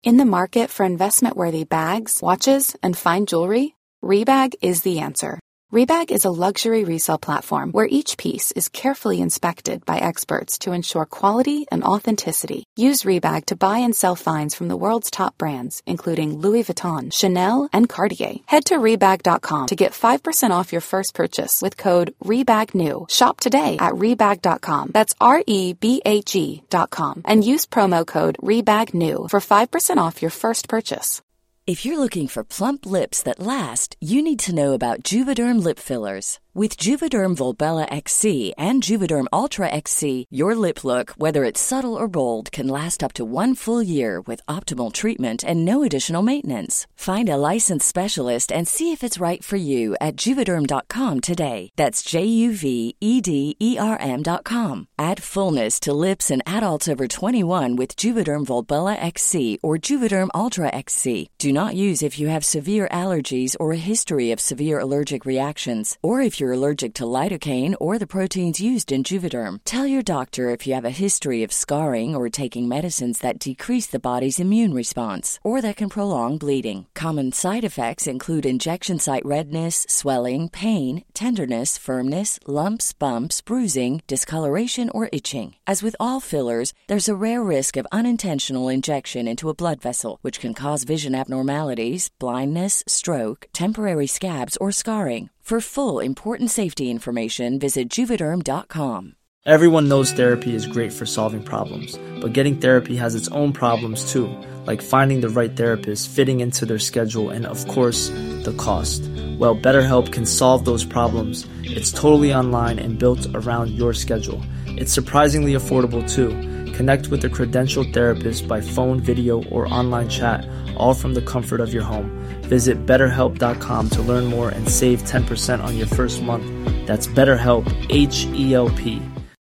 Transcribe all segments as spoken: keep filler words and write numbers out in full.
In the market for investment-worthy bags, watches, and fine jewelry, Rebag is the answer. Rebag is a luxury resale platform where each piece is carefully inspected by experts to ensure quality and authenticity. Use Rebag to buy and sell finds from the world's top brands, including Louis Vuitton, Chanel, and Cartier. Head to Rebag dot com to get five percent off your first purchase with code REBAGNEW. Shop today at Rebag dot com. That's R E B A G dot com. And use promo code REBAGNEW for five percent off your first purchase. If you're looking for plump lips that last, you need to know about Juvederm lip fillers. With Juvederm Volbella X C and Juvederm Ultra X C, your lip look, whether it's subtle or bold, can last up to one full year with optimal treatment and no additional maintenance. Find a licensed specialist and see if it's right for you at Juvederm dot com today. That's J U V E D E R M dot com. Add fullness to lips in adults over twenty-one with Juvederm Volbella X C or Juvederm Ultra X C. Do not use if you have severe allergies or a history of severe allergic reactions, or if you're allergic to lidocaine or the proteins used in Juvederm. Tell your doctor if you have a history of scarring or taking medicines that decrease the body's immune response or that can prolong bleeding. Common side effects include injection site redness, swelling, pain, tenderness, firmness, lumps, bumps, bruising, discoloration, or itching. As with all fillers, there's a rare risk of unintentional injection into a blood vessel, which can cause vision abnormalities, blindness, stroke, temporary scabs, or scarring. For full, important safety information, visit Juvederm dot com. Everyone knows therapy is great for solving problems, but getting therapy has its own problems too, like finding the right therapist, fitting into their schedule, and of course, the cost. Well, BetterHelp can solve those problems. It's totally online and built around your schedule. It's surprisingly affordable too. Connect with a credentialed therapist by phone, video, or online chat, all from the comfort of your home. Visit better help dot com to learn more and save ten percent on your first month. That's BetterHelp, H E L P.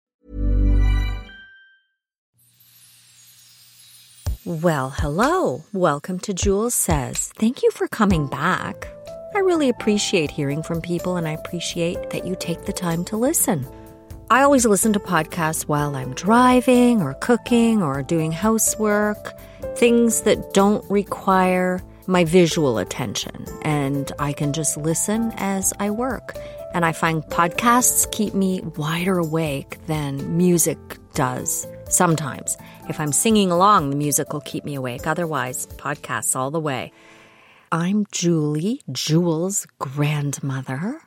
Well, hello. Welcome to Jules Says. Thank you for coming back. I really appreciate hearing from people, and I appreciate that you take the time to listen. I always listen to podcasts while I'm driving or cooking or doing housework, things that don't require my visual attention, and I can just listen as I work. And I find podcasts keep me wider awake than music does sometimes. If I'm singing along, the music will keep me awake. Otherwise, podcasts all the way. I'm Julie, Jules' grandmother.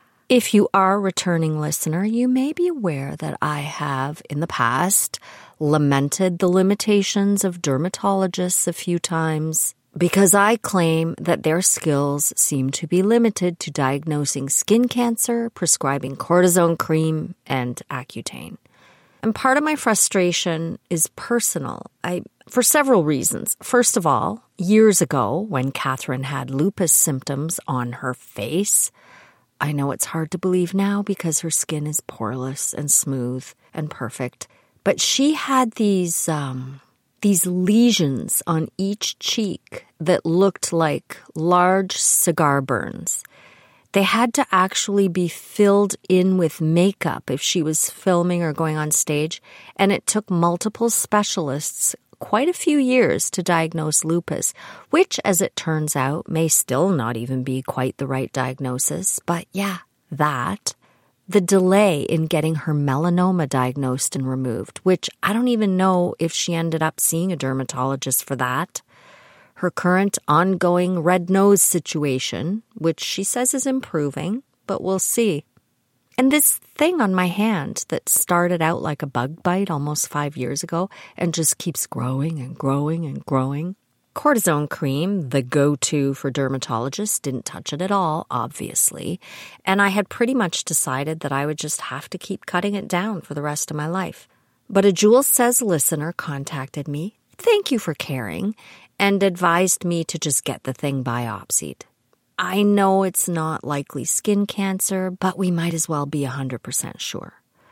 If you are a returning listener, you may be aware that I have, in the past, lamented the limitations of dermatologists a few times because I claim that their skills seem to be limited to diagnosing skin cancer, prescribing cortisone cream, and Accutane. And part of my frustration is personal, I, for several reasons. First of all, years ago, when Catherine had lupus symptoms on her face, I know it's hard to believe now because her skin is poreless and smooth and perfect, but she had these um, these lesions on each cheek that looked like large cigar burns. They had to actually be filled in with makeup if she was filming or going on stage, and it took multiple specialists quite a few years to diagnose lupus, which, as it turns out, may still not even be quite the right diagnosis. But yeah, that. The delay in getting her melanoma diagnosed and removed, which I don't even know if she ended up seeing a dermatologist for that. Her current ongoing red nose situation, which she says is improving, but we'll see. And this thing on my hand that started out like a bug bite almost five years ago and just keeps growing and growing and growing. Cortisone cream, the go-to for dermatologists, didn't touch it at all, obviously. And I had pretty much decided that I would just have to keep cutting it down for the rest of my life. But a Jules Says listener contacted me, thank you for caring, and advised me to just get the thing biopsied. I know it's not likely skin cancer, but we might as well be one hundred percent sure.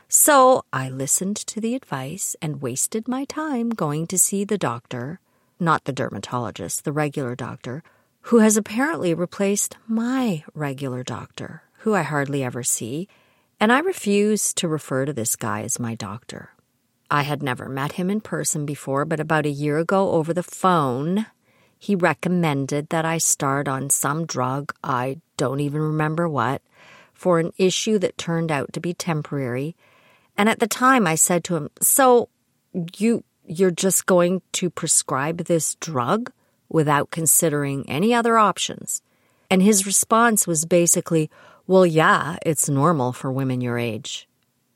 So I listened to the advice and wasted my time going to see the doctor, not the dermatologist, the regular doctor, who has apparently replaced my regular doctor, who I hardly ever see, and I refuse to refer to this guy as my doctor. I had never met him in person before, but about a year ago over the phone, He recommended that I start on some drug, I don't even remember what, for an issue that turned out to be temporary. And at the time I said to him, so you, you're just going to prescribe this drug without considering any other options? And his response was basically, well, yeah, it's normal for women your age.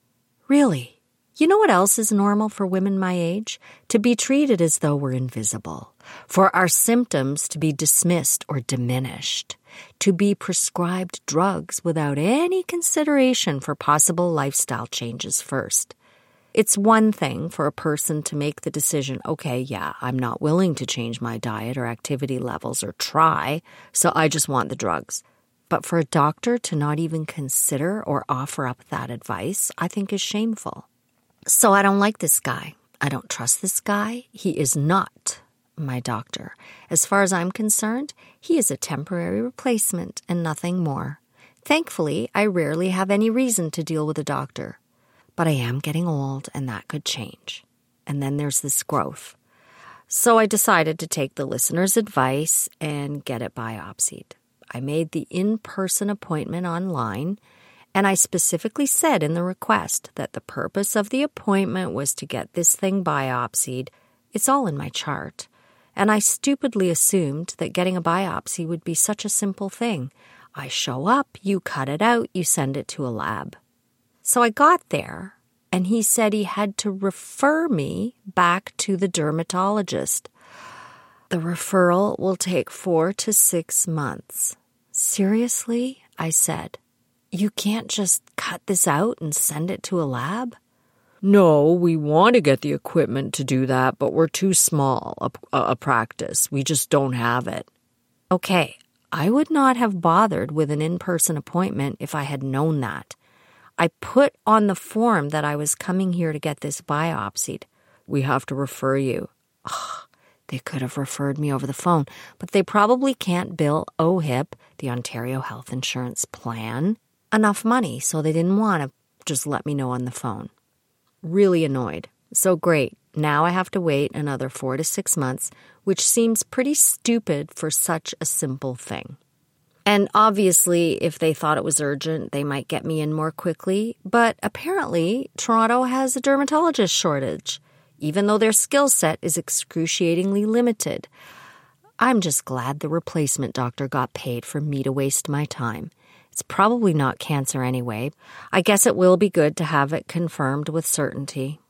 Really? You know what else is normal for women my age? To be treated as though we're invisible, for our symptoms to be dismissed or diminished, to be prescribed drugs without any consideration for possible lifestyle changes first. It's one thing for a person to make the decision, okay, yeah, I'm not willing to change my diet or activity levels or try, so I just want the drugs. But for a doctor to not even consider or offer up that advice, I think is shameful. So I don't like this guy. I don't trust this guy. He is not my doctor. As far as I'm concerned, he is a temporary replacement and nothing more. Thankfully, I rarely have any reason to deal with a doctor. But I am getting old, and that could change. And then there's this growth. So I decided to take the listener's advice and get it biopsied. I made the in-person appointment online, and I specifically said in the request that the purpose of the appointment was to get this thing biopsied. It's all in my chart. And I stupidly assumed that getting a biopsy would be such a simple thing. I show up, you cut it out, you send it to a lab. So I got there, and he said he had to refer me back to the dermatologist. The referral will take four to six months. Seriously? I said. You can't just cut this out and send it to a lab? No, we want to get the equipment to do that, but we're too small a, a practice. We just don't have it. Okay, I would not have bothered with an in-person appointment if I had known that. I put on the form that I was coming here to get this biopsied. We have to refer you. Ugh, they could have referred me over the phone, but they probably can't bill O H I P, the Ontario Health Insurance Plan, enough money, so they didn't want to just let me know on the phone. Really annoyed. So great. Now I have to wait another four to six months, which seems pretty stupid for such a simple thing. And obviously, if they thought it was urgent, they might get me in more quickly. But apparently, Toronto has a dermatologist shortage, even though their skill set is excruciatingly limited. I'm just glad the replacement doctor got paid for me to waste my time. It's probably not cancer anyway. I guess it will be good to have it confirmed with certainty.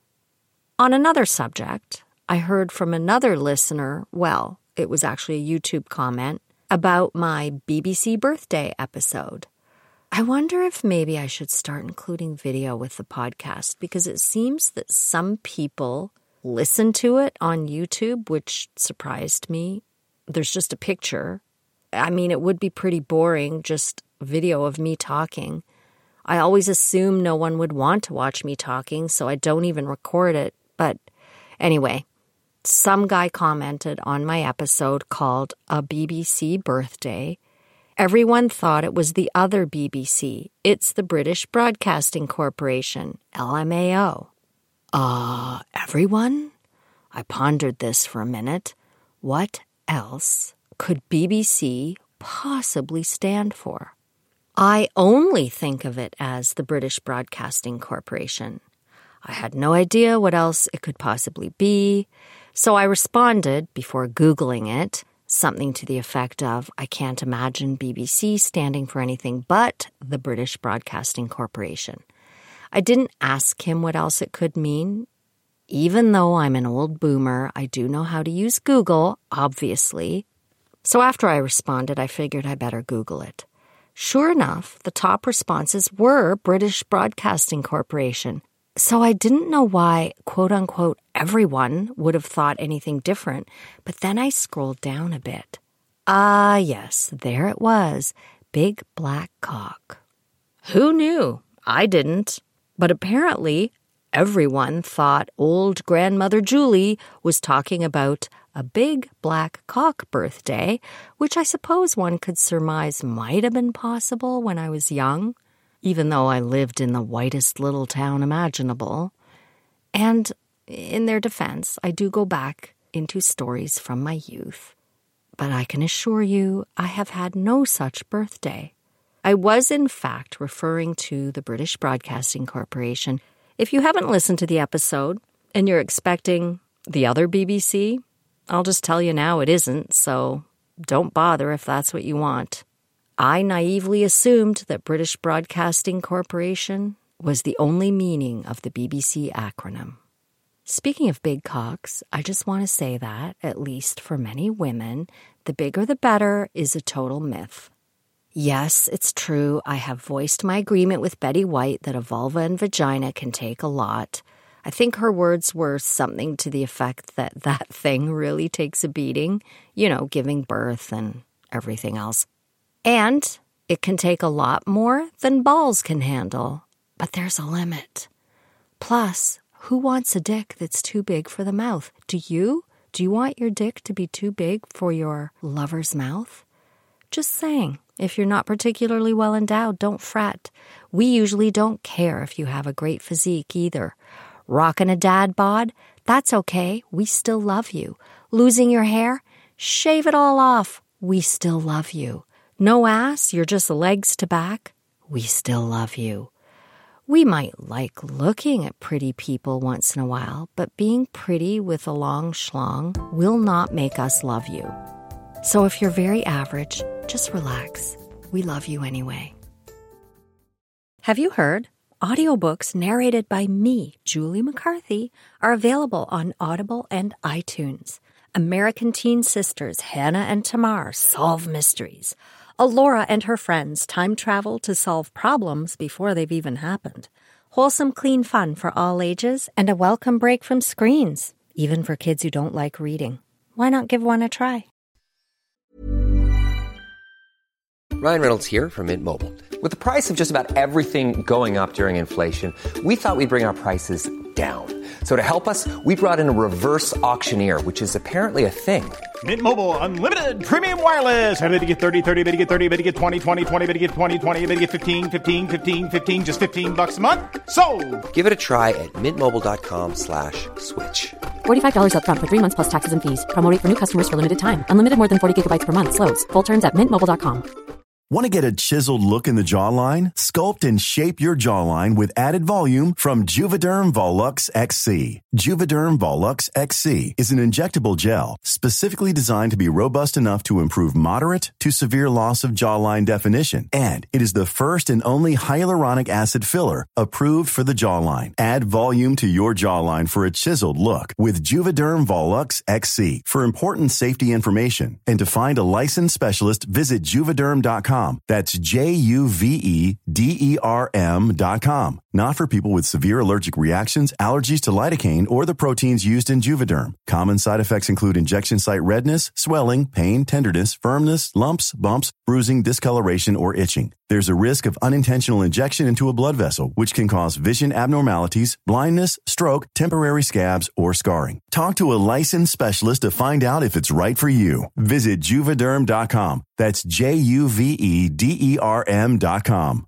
On another subject, I heard from another listener, well, it was actually a YouTube comment, about my B B C birthday episode. I wonder if maybe I should start including video with the podcast, because it seems that some people listen to it on YouTube, which surprised me. There's just a picture. I mean, it would be pretty boring, just video of me talking. I always assume no one would want to watch me talking, so I don't even record it. But anyway, some guy commented on my episode called A B B C Birthday. Everyone thought it was the other B B C. It's the British Broadcasting Corporation, L M A O. Uh, everyone? I pondered this for a minute. What else could B B C possibly stand for? I only think of it as the British Broadcasting Corporation. I had no idea what else it could possibly be, so I responded, before Googling it, something to the effect of, I can't imagine B B C standing for anything but the British Broadcasting Corporation. I didn't ask him what else it could mean. Even though I'm an old boomer, I do know how to use Google, obviously. So after I responded, I figured I better Google it. Sure enough, the top responses were British Broadcasting Corporation. So I didn't know why, quote-unquote, everyone would have thought anything different, but then I scrolled down a bit. Ah, yes, there it was, Big Black Cock. Who knew? I didn't. But apparently, everyone thought old Grandmother Julie was talking about a big black cock birthday, which I suppose one could surmise might have been possible when I was young, even though I lived in the whitest little town imaginable. And in their defense, I do go back into stories from my youth. But I can assure you I have had no such birthday. I was, in fact, referring to the British Broadcasting Corporation. If you haven't listened to the episode and you're expecting the other B B C, I'll just tell you now it isn't, so don't bother if that's what you want. I naively assumed that British Broadcasting Corporation was the only meaning of the B B C acronym. Speaking of big cocks, I just want to say that, at least for many women, the bigger the better is a total myth. Yes, it's true, I have voiced my agreement with Betty White that a vulva and vagina can take a lot. I think her words were something to the effect that that thing really takes a beating, you know, giving birth and everything else. And it can take a lot more than balls can handle, but there's a limit. Plus, who wants a dick that's too big for the mouth? Do you? Do you want your dick to be too big for your lover's mouth? Just saying, if you're not particularly well endowed, don't fret. We usually don't care if you have a great physique either. Rockin' a dad bod? That's okay. We still love you. Losing your hair? Shave it all off. We still love you. No ass? You're just legs to back? We still love you. We might like looking at pretty people once in a while, but being pretty with a long schlong will not make us love you. So if you're very average, just relax. We love you anyway. Have you heard? Audiobooks narrated by me, Julie McCarthy, are available on Audible and iTunes. American teen sisters Hannah and Tamar solve mysteries. Alora and her friends time travel to solve problems before they've even happened. Wholesome, clean fun for all ages and a welcome break from screens, even for kids who don't like reading. Why not give one a try? Ryan Reynolds here from Mint Mobile. With the price of just about everything going up during inflation, we thought we'd bring our prices down. So to help us, we brought in a reverse auctioneer, which is apparently a thing. Mint Mobile Unlimited Premium Wireless. How to get thirty, thirty, how to get thirty, how to get twenty, twenty, twenty, how to get twenty, twenty, how to get fifteen, fifteen, fifteen, fifteen, just fifteen bucks a month? Sold! Give it a try at mintmobile.com slash switch. forty-five dollars up front for three months plus taxes and fees. Promo rate for new customers for limited time. Unlimited more than forty gigabytes per month. Slows full terms at mint mobile dot com. Want to get a chiseled look in the jawline? Sculpt and shape your jawline with added volume from Juvederm Volux X C. Juvederm Volux X C is an injectable gel specifically designed to be robust enough to improve moderate to severe loss of jawline definition. And it is the first and only hyaluronic acid filler approved for the jawline. Add volume to your jawline for a chiseled look with Juvederm Volux X C. For important safety information and to find a licensed specialist, visit juvederm dot com. That's J U V E D E R M dot com. Not for people with severe allergic reactions, allergies to lidocaine, or the proteins used in Juvederm. Common side effects include injection site redness, swelling, pain, tenderness, firmness, lumps, bumps, bruising, discoloration, or itching. There's a risk of unintentional injection into a blood vessel, which can cause vision abnormalities, blindness, stroke, temporary scabs, or scarring. Talk to a licensed specialist to find out if it's right for you. Visit Juvederm dot com. That's J U V E D E R M dot com.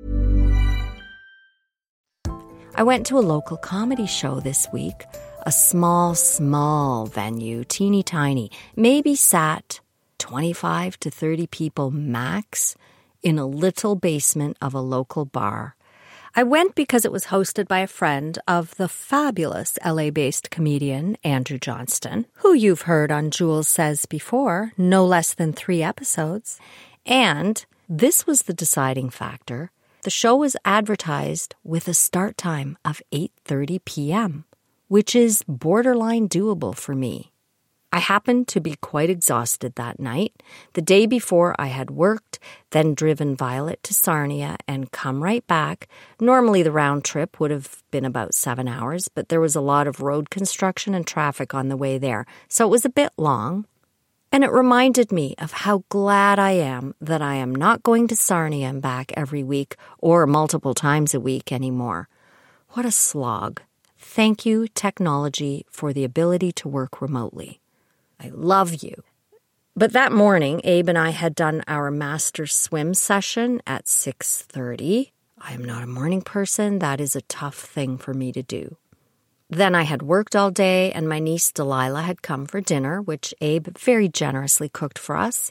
I went to a local comedy show this week. A small, small venue, teeny tiny, maybe sat twenty-five to thirty people max in a little basement of a local bar. I went because it was hosted by a friend of the fabulous L A-based comedian Andrew Johnston, who you've heard on Jules Says before, no less than three episodes. And this was the deciding factor. The show was advertised with a start time of eight thirty p.m., which is borderline doable for me. I happened to be quite exhausted that night. The day before I had worked, then driven Violet to Sarnia and come right back. Normally the round trip would have been about seven hours, but there was a lot of road construction and traffic on the way there, so it was a bit long. And it reminded me of how glad I am that I am not going to Sarnia and back every week or multiple times a week anymore. What a slog. Thank you, technology, for the ability to work remotely. I love you. But that morning, Abe and I had done our master swim session at six thirty. I am not a morning person. That is a tough thing for me to do. Then I had worked all day, and my niece Delilah had come for dinner, which Abe very generously cooked for us.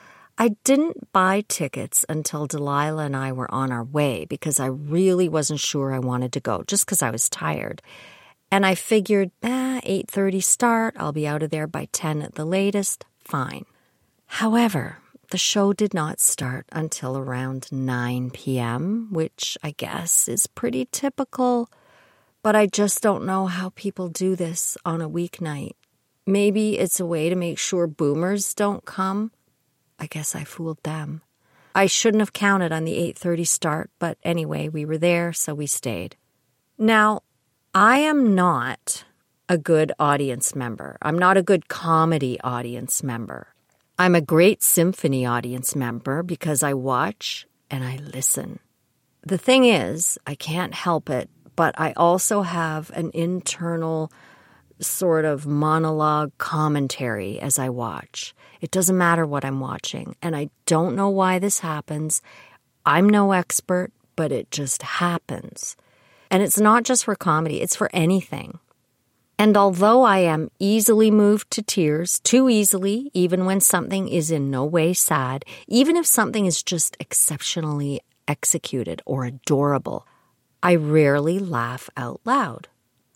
I didn't buy tickets until Delilah and I were on our way because I really wasn't sure I wanted to go, just because I was tired. And I figured, eh, eight thirty start, I'll be out of there by ten at the latest, fine. However, the show did not start until around nine p.m., which I guess is pretty typical. But I just don't know how people do this on a weeknight. Maybe it's a way to make sure boomers don't come. I guess I fooled them. I shouldn't have counted on the eight thirty start, but anyway, we were there, so we stayed. Now, I am not a good audience member. I'm not a good comedy audience member. I'm a great symphony audience member because I watch and I listen. The thing is, I can't help it, but I also have an internal sort of monologue commentary as I watch. It doesn't matter what I'm watching, and I don't know why this happens. I'm no expert, but it just happens. And it's not just for comedy, it's for anything. And although I am easily moved to tears, too easily, even when something is in no way sad, even if something is just exceptionally executed or adorable, I rarely laugh out loud.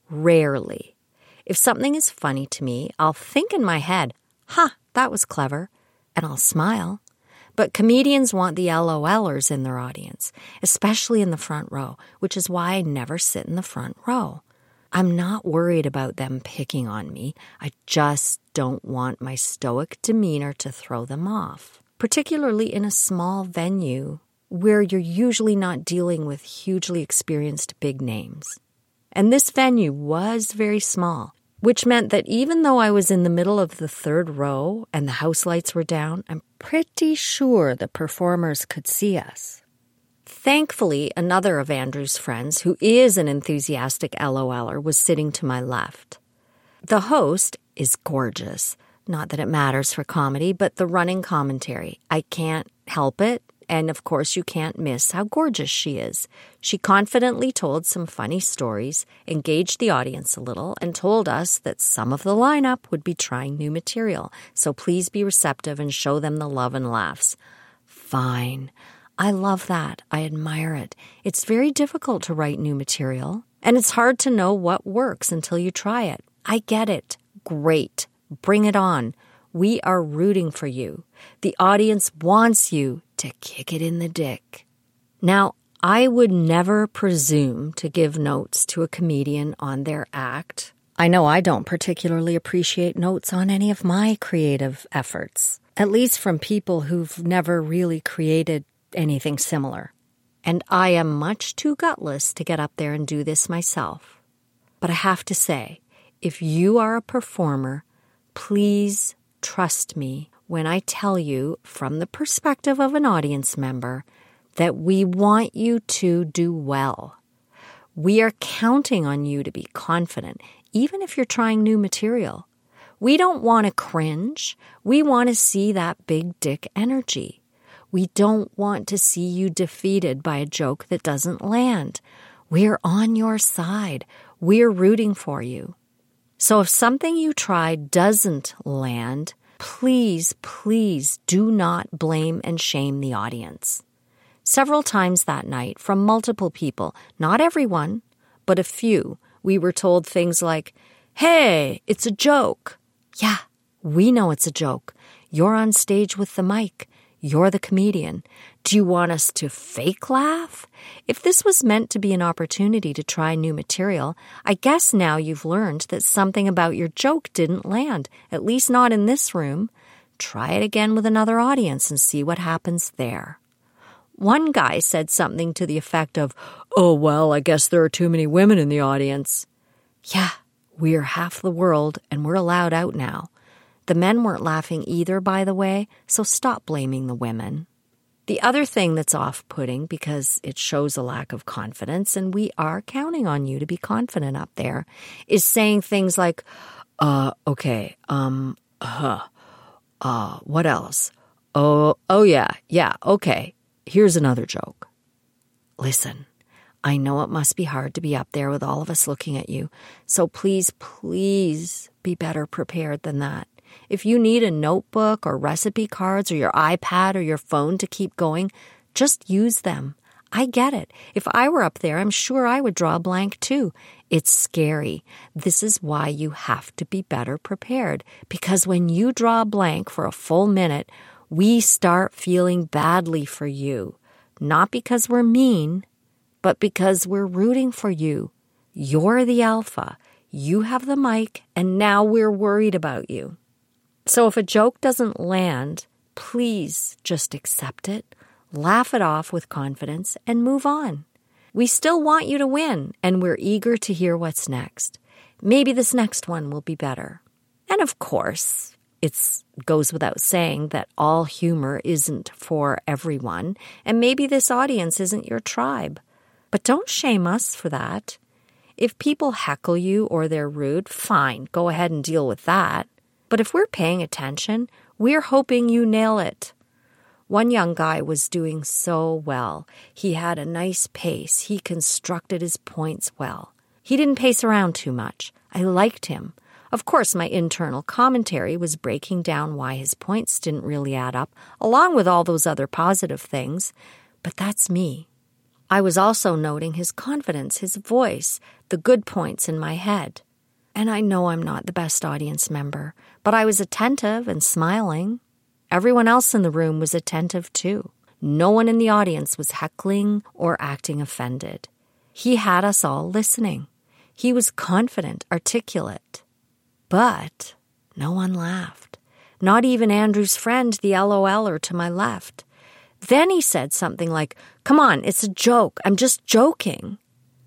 Rarely. If something is funny to me, I'll think in my head, huh, that was clever, and I'll smile. But comedians want the LOLers in their audience, especially in the front row, which is why I never sit in the front row. I'm not worried about them picking on me. I just don't want my stoic demeanor to throw them off, particularly in a small venue where you're usually not dealing with hugely experienced big names. And this venue was very small, which meant that even though I was in the middle of the third row and the house lights were down, I'm pretty sure the performers could see us. Thankfully, another of Andrew's friends, who is an enthusiastic LOLer, was sitting to my left. The host is gorgeous. Not that it matters for comedy, but the running commentary. I can't help it. And of course, you can't miss how gorgeous she is. She confidently told some funny stories, engaged the audience a little, and told us that some of the lineup would be trying new material. So please be receptive and show them the love and laughs. Fine. I love that. I admire it. It's very difficult to write new material, and it's hard to know what works until you try it. I get it. Great. Bring it on. We are rooting for you. The audience wants you to kick it in the dick. Now, I would never presume to give notes to a comedian on their act. I know I don't particularly appreciate notes on any of my creative efforts, at least from people who've never really created anything similar. And I am much too gutless to get up there and do this myself. But I have to say, if you are a performer, please trust me when I tell you, from the perspective of an audience member, that we want you to do well. We are counting on you to be confident, even if you're trying new material. We don't want to cringe. We want to see that big dick energy. We don't want to see you defeated by a joke that doesn't land. We're on your side. We're rooting for you. So if something you try doesn't land, please, please do not blame and shame the audience. Several times that night, from multiple people, not everyone, but a few, we were told things like, "Hey, it's a joke." Yeah, we know it's a joke. You're on stage with the mic. You're the comedian. Do you want us to fake laugh? If this was meant to be an opportunity to try new material, I guess now you've learned that something about your joke didn't land, at least not in this room. Try it again with another audience and see what happens there. One guy said something to the effect of, "Oh, well, I guess there are too many women in the audience." Yeah, we're half the world and we're allowed out now. The men weren't laughing either, by the way, so stop blaming the women. The other thing that's off-putting, because it shows a lack of confidence, and we are counting on you to be confident up there, is saying things like, uh, okay, um, huh, uh, what else? Oh, oh yeah, yeah, okay, here's another joke. Listen, I know it must be hard to be up there with all of us looking at you. So please, please be better prepared than that. If you need a notebook or recipe cards or your iPad or your phone to keep going, just use them. I get it. If I were up there, I'm sure I would draw a blank too. It's scary. This is why you have to be better prepared. Because when you draw a blank for a full minute, we start feeling badly for you. Not because we're mean, but because we're rooting for you. You're the alpha. You have the mic, and now we're worried about you. So if a joke doesn't land, please just accept it. Laugh it off with confidence and move on. We still want you to win, and we're eager to hear what's next. Maybe this next one will be better. And of course, it goes without saying that all humor isn't for everyone, and maybe this audience isn't your tribe. But don't shame us for that. If people heckle you or they're rude, fine, go ahead and deal with that. But if we're paying attention, we're hoping you nail it. One young guy was doing so well. He had a nice pace. He constructed his points well. He didn't pace around too much. I liked him. Of course, my internal commentary was breaking down why his points didn't really add up, along with all those other positive things. But that's me. I was also noting his confidence, his voice, the good points in my head. And I know I'm not the best audience member, but I was attentive and smiling. Everyone else in the room was attentive too. No one in the audience was heckling or acting offended. He had us all listening. He was confident, articulate. But no one laughed. Not even Andrew's friend, the LOLer to my left. Then he said something like, "Come on, it's a joke. I'm just joking."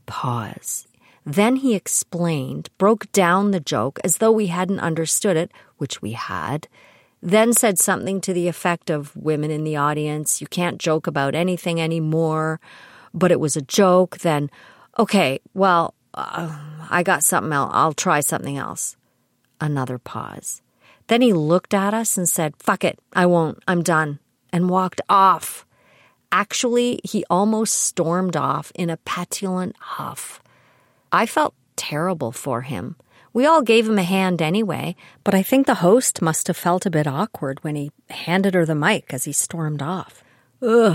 Pause. Then he explained, broke down the joke as though we hadn't understood it, which we had. Then said something to the effect of, "Women in the audience, you can't joke about anything anymore." But it was a joke. Then, "Okay, well, uh, I got something else. I'll try something else." Another pause. Then he looked at us and said, "Fuck it, I won't. I'm done," and walked off. Actually, he almost stormed off in a petulant huff. I felt terrible for him. We all gave him a hand anyway, but I think the host must have felt a bit awkward when he handed her the mic as he stormed off. Ugh.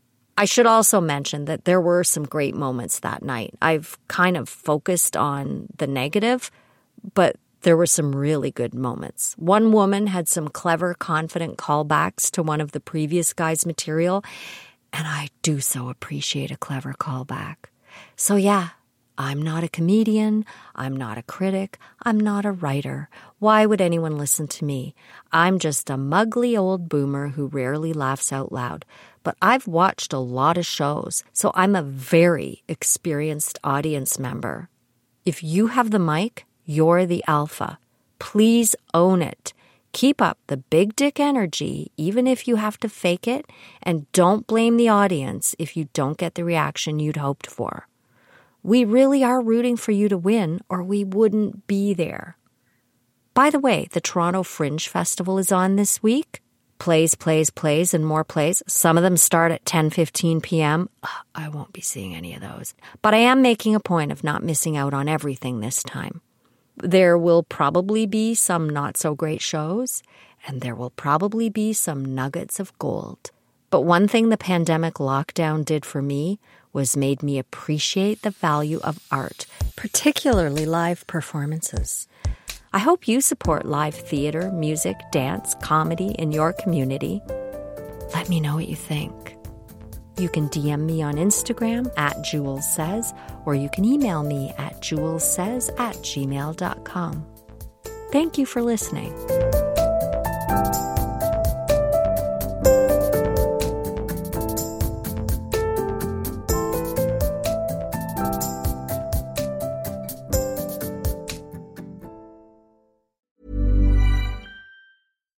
I should also mention that there were some great moments that night. I've kind of focused on the negative, but there were some really good moments. One woman had some clever, confident callbacks to one of the previous guy's material, and I do so appreciate a clever callback. So yeah, I'm not a comedian, I'm not a critic, I'm not a writer. Why would anyone listen to me? I'm just a muggly old boomer who rarely laughs out loud. But I've watched a lot of shows, so I'm a very experienced audience member. If you have the mic, you're the alpha. Please own it. Keep up the big dick energy, even if you have to fake it, and don't blame the audience if you don't get the reaction you'd hoped for. We really are rooting for you to win, or we wouldn't be there. By the way, the Toronto Fringe Festival is on this week. Plays, plays, plays, and more plays. Some of them start at ten fifteen p.m. I won't be seeing any of those. But I am making a point of not missing out on everything this time. There will probably be some not-so-great shows, and there will probably be some nuggets of gold. But one thing the pandemic lockdown did for me was made me appreciate the value of art, particularly live performances. I hope you support live theater, music, dance, comedy in your community. Let me know what you think. You can D M me on Instagram at Jules Says, or you can email me at julessays at gmail dot com. Thank you for listening. Mom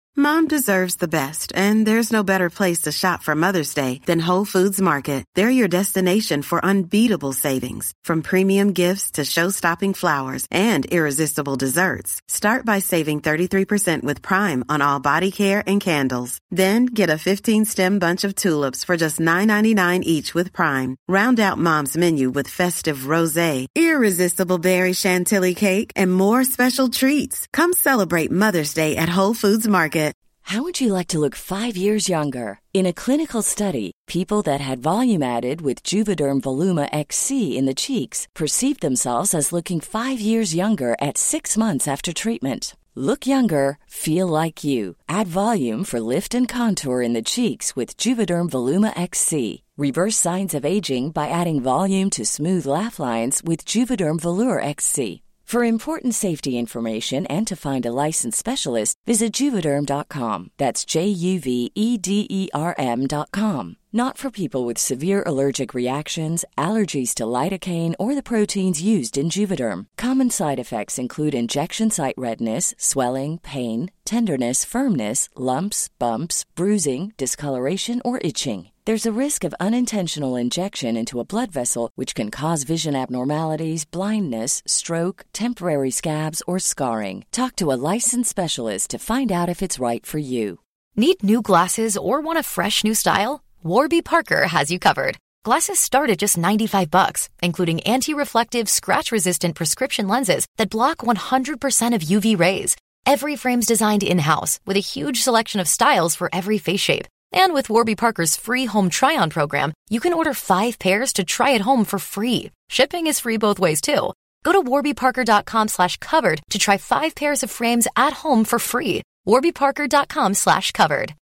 Mom deserves the best, and there's no better place to shop for Mother's Day than Whole Foods Market. They're your destination for unbeatable savings, from premium gifts to show-stopping flowers and irresistible desserts. Start by saving thirty-three percent with Prime on all body care and candles. Then get a fifteen-stem bunch of tulips for just nine ninety-nine each with Prime. Round out Mom's menu with festive rosé, irresistible berry chantilly cake, and more special treats. Come celebrate Mother's Day at Whole Foods Market. How would you like to look five years younger? In a clinical study, people that had volume added with Juvederm Voluma X C in the cheeks perceived themselves as looking five years younger at six months after treatment. Look younger, feel like you. Add volume for lift and contour in the cheeks with Juvederm Voluma X C. Reverse signs of aging by adding volume to smooth laugh lines with Juvederm Volure X C. For important safety information and to find a licensed specialist, visit Juvederm dot com. That's J U V E D E R M dot com. Not for people with severe allergic reactions, allergies to lidocaine, or the proteins used in Juvederm. Common side effects include injection site redness, swelling, pain, tenderness, firmness, lumps, bumps, bruising, discoloration, or itching. There's a risk of unintentional injection into a blood vessel, which can cause vision abnormalities, blindness, stroke, temporary scabs, or scarring. Talk to a licensed specialist to find out if it's right for you. Need new glasses or want a fresh new style? Warby Parker has you covered. Glasses start at just ninety-five bucks, including anti-reflective, scratch-resistant prescription lenses that block one hundred percent of U V rays. Every frame's designed in-house with a huge selection of styles for every face shape. And with Warby Parker's free home try-on program, you can order five pairs to try at home for free. Shipping is free both ways, too. Go to warby parker dot com slash covered to try five pairs of frames at home for free. warby parker dot com slash covered.